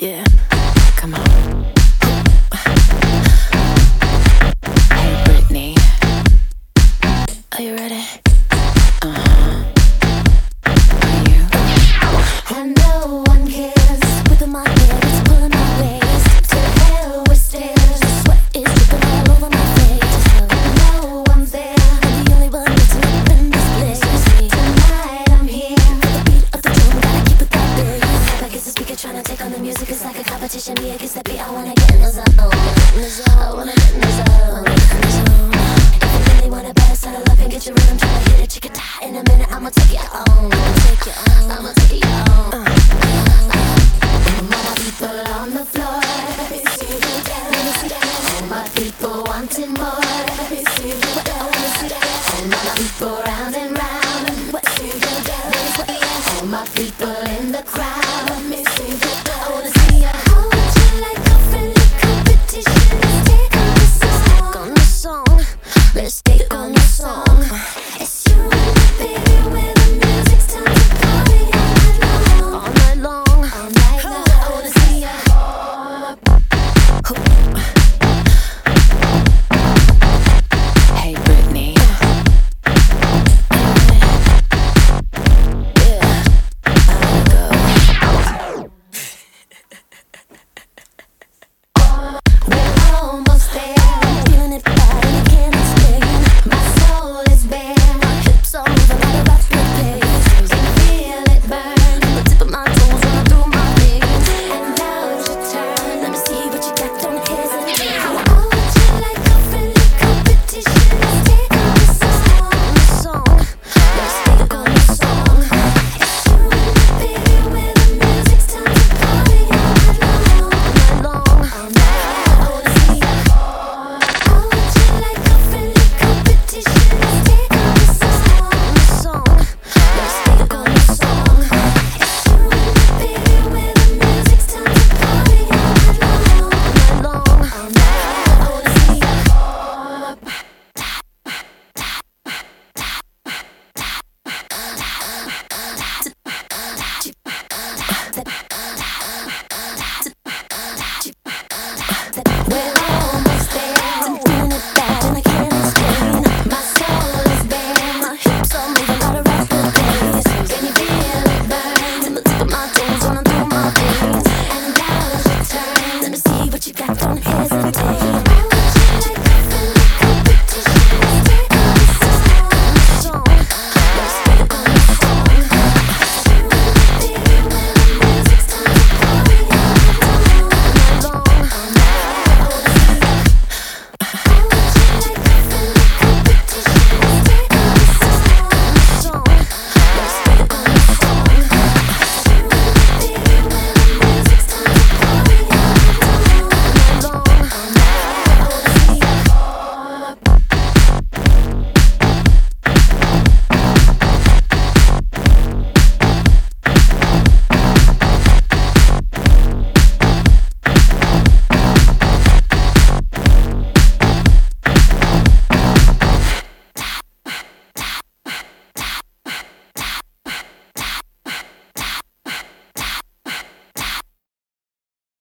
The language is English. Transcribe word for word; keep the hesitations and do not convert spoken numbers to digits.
Yeah, come on. Hey Britney, are you ready? Uh-huh. Are you? And no one cares. Whipping my hair, it's pulling my waist. To hell with stairs. Sweat is dripping all over my face. And no one's there. I'm the only one that's up in this place. Tonight I'm here. For the beat of the drum, gotta keep it that bass. If I kiss the speaker, trying to take on the music. It's like a competition. Me against the beat. I wanna get in the zone. I wanna get in the zone. If you really wanna better settle up and get your rhythm, try to hit it, chicken tie. In a minute, I'ma take it home. I'ma take it home. I'ma take it home.